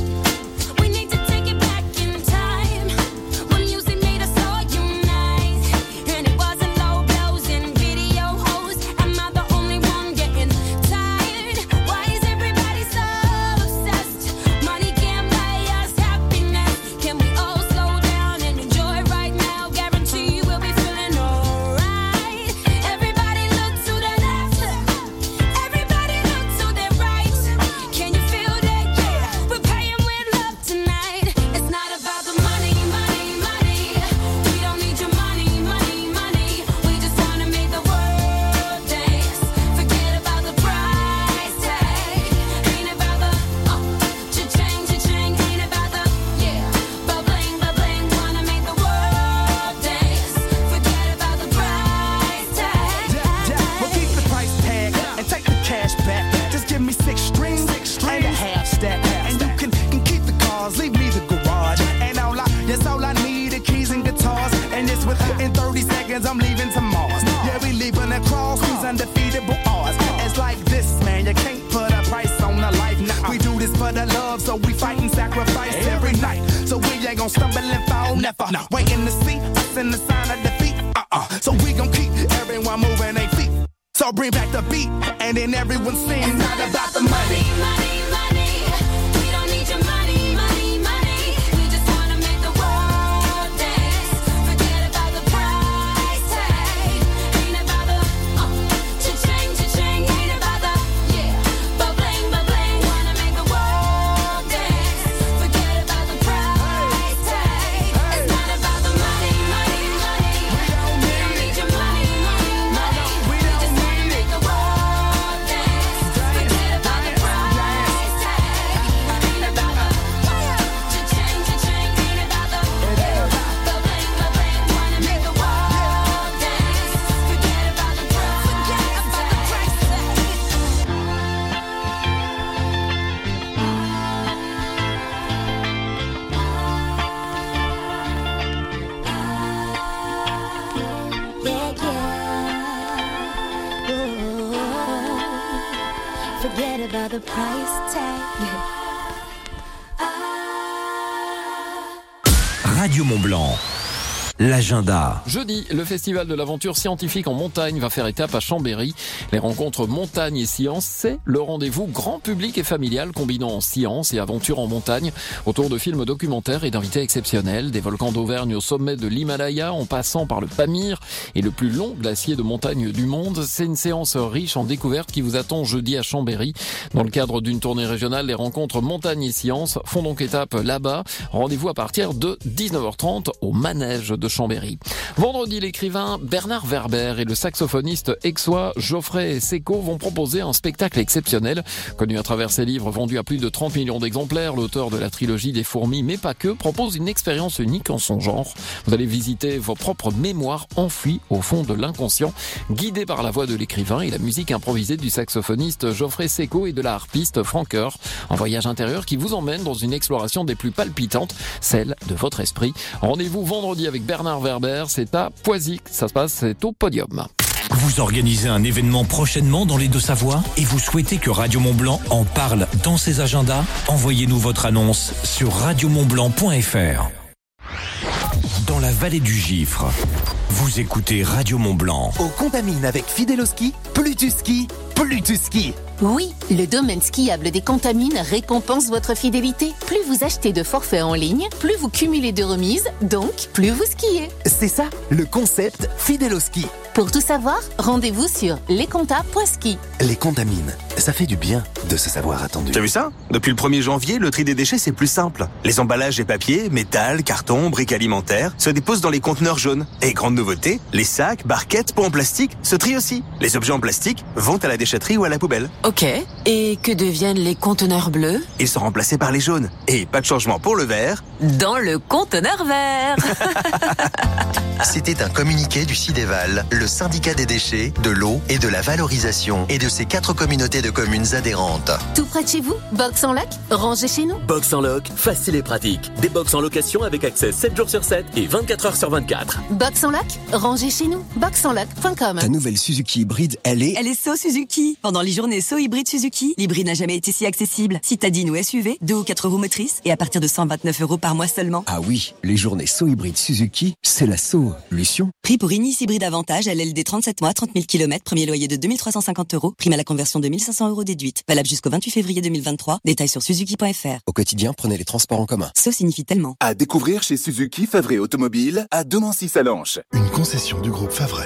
we need to take it back in time when music made us all unite, and it wasn't low blows and video hoes. Am I the only one getting tired? Why is everybody so obsessed? Money can't buy us happiness. Can we all slow down and enjoy right now? Guarantee we'll be feeling alright. Everybody look to the left. Everybody look to their right. Can you feel that? Yeah, we're paying with love tonight. It's not about the money, money, money. We don't need your money, money, money. We just wanna make the world dance. Forget about the price tag. Ain't about the cha-ching, cha-ching. Ain't about the ba-bling, ba-bling. Wanna make the world dance. Forget about the price tag. Well, keep the price tag and take the cash back. Just give me 6 strings and a half stack. And you can keep the cars, leave me the garage. And all I need are keys and guitars. And it's within 30 seconds, I'm leaving to Mars. Yeah, we leaving across these undefeatable odds. It's like this, man, you can't put a price on a life. Nah, we do this for the love, so we fight and sacrifice every night. So we ain't gon' stumble and fall, never. Waiting to see us in the sign of defeat. So we gon' keep everyone moving their feet. So bring back the beat, and then everyone sing. It's not about the money, money, money. We don't need your money, money, money. We just wanna make the world dance. Forget about the price tag. Ain't about the cha-ching, cha-ching. Ain't about the ba-bling, ba-bling. Wanna make the world dance. Forget about the price tag. It's not about the money, money, money. We don't need your money, money, money. We just wanna make the world dance. Forget about the price tag. Ain't about the cha-ching, cha-ching. Ain't about the ba-bling, ba-bling. Wanna make the world dance. Forget about the price Forget about the price tag. Radio Mont Blanc. L'agenda. Jeudi, le festival de l'aventure scientifique en montagne va faire étape à Chambéry. Les rencontres montagne et science, c'est le rendez-vous grand public et familial combinant science et aventure en montagne autour de films documentaires et d'invités exceptionnels. Des volcans d'Auvergne au sommet de l'Himalaya en passant par le Pamir et le plus long glacier de montagne du monde. C'est une séance riche en découvertes qui vous attend jeudi à Chambéry. Dans le cadre d'une tournée régionale, les rencontres montagne et science font donc étape là-bas. Rendez-vous à partir de 19h30 au manège de Chambéry. Vendredi, l'écrivain Bernard Werber et le saxophoniste aixois Geoffrey Seco vont proposer un spectacle exceptionnel. Connu à travers ses livres vendus à plus de 30 millions d'exemplaires, l'auteur de la trilogie des fourmis, mais pas que, propose une expérience unique en son genre. Vous allez visiter vos propres mémoires enfouies au fond de l'inconscient, guidées par la voix de l'écrivain et la musique improvisée du saxophoniste Geoffrey Seco et de la harpiste Francoeur. Un voyage intérieur qui vous emmène dans une exploration des plus palpitantes, celle de votre esprit. Rendez-vous vendredi avec Bernard Werber, c'est à Poisy. Ça se passe, c'est au Podium. Vous organisez un événement prochainement dans les Deux-Savoies et vous souhaitez que Radio Mont-Blanc en parle dans ses agendas? Envoyez-nous votre annonce sur radiomontblanc.fr. Dans la vallée du Gifre, vous écoutez Radio Mont-Blanc. Au Contamine avec Fidéloski, plus tu skis, plus tu skis. Oui, le domaine skiable des Contamines récompense votre fidélité. Plus vous achetez de forfaits en ligne, plus vous cumulez de remises, donc plus vous skiez. C'est ça, le concept Fidéloski. Pour tout savoir, rendez-vous sur lescontas.ski. Les Contamines, ça fait du bien de se savoir attendu. T'as vu ça? Depuis le 1er janvier, le tri des déchets, c'est plus simple. Les emballages et papiers, métal, carton, briques alimentaires se déposent dans les conteneurs jaunes. Et grande nouveauté, les sacs, barquettes, pots en plastique se trient aussi. Les objets en plastique vont à la déchetterie ou à la poubelle. Ok, et que deviennent les conteneurs bleus? Ils sont remplacés par les jaunes. Et pas de changement pour le vert. Dans le conteneur vert. C'était un communiqué du Cidéval, le syndicat des déchets, de l'eau et de la valorisation et de ses 4 communautés de communes adhérentes. Tout près de chez vous? Box en loc? Rangez chez nous. Box en loc, facile et pratique. Des box en location avec accès 7 jours sur 7 et 24 heures sur 24. Box en loc? Rangez chez nous. boxenloc.com. Ta nouvelle Suzuki hybride, elle est So Suzuki. Pendant les journées So hybride Suzuki, l'hybride n'a jamais été si accessible. Citadine ou SUV, 2 ou 4 roues motrices et à partir de 129 € par mois seulement. Ah oui, les journées So hybride Suzuki, c'est la solution. Prix pour Inis hybride Avantage, LLD 37 mois, 30 000 km, premier loyer de 2 350 €, prime à la conversion de 1 500 € déduite. Valable jusqu'au 28 février 2023. Détails sur suzuki.fr. Au quotidien, prenez les transports en commun. So signifie tellement. À découvrir chez Suzuki Favre Automobile à Domancy-Salanches. Une concession du groupe Favre.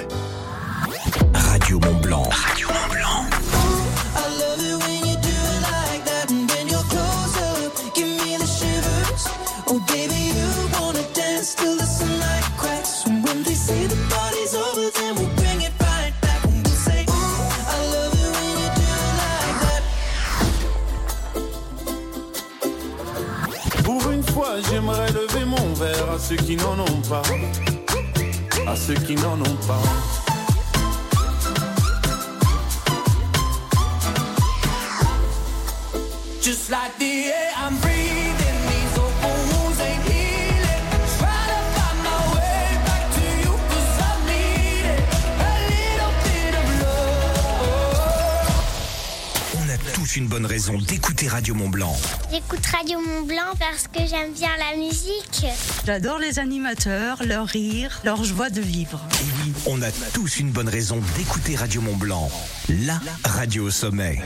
Radio Mont-Blanc. Radio Mont-Blanc. Oh baby, you wanna dance till the sunlight cracks. And when they say the party's over, then we'll bring it right back. And we'll say, ooh, I love it when you do like that. Pour une fois, j'aimerais lever mon verre à ceux qui n'en ont pas. À ceux qui n'en ont pas. Just like the air I'm breathing, these open wounds ain't healing. Try to find my way back to you, 'cause I need it. A little bit of love. On a tous une bonne raison d'écouter Radio Mont-Blanc. J'écoute Radio Mont-Blanc parce que j'aime bien la musique. J'adore les animateurs, leur rire, leur joie de vivre. Et oui, on a tous une bonne raison d'écouter Radio Mont-Blanc. La radio au sommet.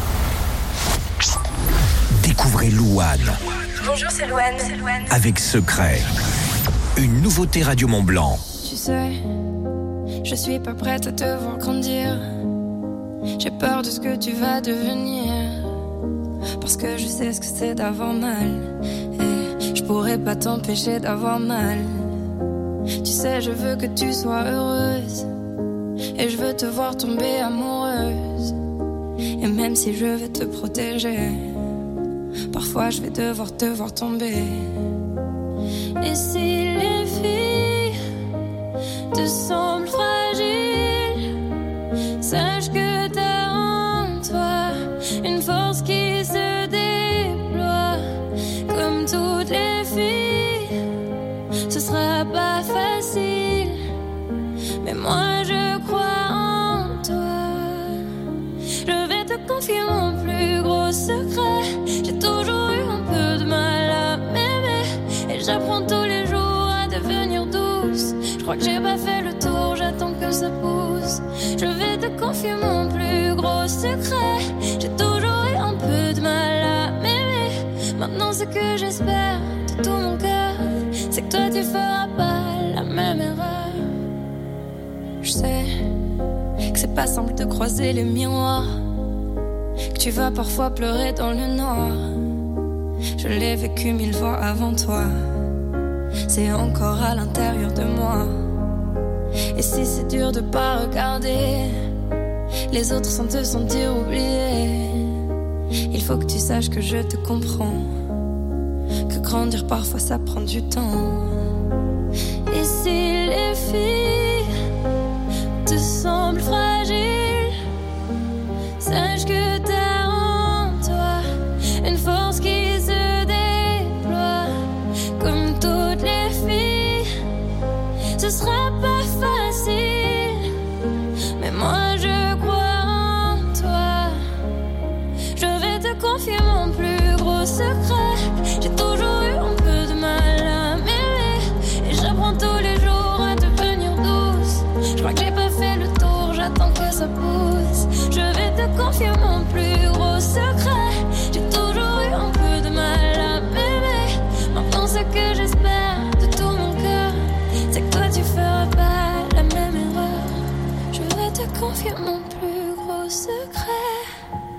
Découvrez Louane. Bonjour, c'est Louane. Avec Secret. Une nouveauté Radio Mont-Blanc. Tu sais, je suis pas prête à te voir grandir. J'ai peur de ce que tu vas devenir. Parce que je sais ce que c'est d'avoir mal. Et je pourrais pas t'empêcher d'avoir mal. Tu sais, je veux que tu sois heureuse. Et je veux te voir tomber amoureuse. Et même si je vais te protéger, parfois je vais devoir te voir tomber. Et si les filles te semblent fragiles, sache que t'as en toi une force qui se déploie. Comme toutes les filles, ce sera pas facile, mais moi je crois en toi. Je vais te confier mon plus gros secret. J'ai toujours eu un peu de mal à m'aimer, et j'apprends tous les jours à devenir douce. Je crois que j'ai pas fait le tour, j'attends que ça pousse. Je vais te confier mon plus gros secret. J'ai toujours eu un peu de mal à m'aimer. Maintenant ce que j'espère de tout mon cœur, c'est que toi tu feras pas la même erreur. Je sais que c'est pas simple de croiser les miroirs, que tu vas parfois pleurer dans le noir. Je l'ai vécu 1000 fois avant toi. c'est encore à l'intérieur de moi. Et si c'est dur de pas regarder les autres sans te sentir oublié, il faut que tu saches que je te comprends, que grandir parfois ça prend du temps. Et si les filles te semblent fragiles, sache que t'as en toi une force qui se déploie. Comme toutes les filles, ce sera pas facile, mais moi je crois en toi. Je vais te confier mon plus gros secret. J'ai toujours eu un peu de mal à m'aimer, et j'apprends tous les jours à devenir douce. Je crois que j'ai pas fait le tour, j'attends que ça pousse. Je vais te confier mon plus gros secret. J'ai toujours eu un peu de mal à m'aimer. Maintenant ce que j'espère de tout mon cœur, c'est que toi tu feras pas la même erreur. Je vais te confier mon plus gros secret.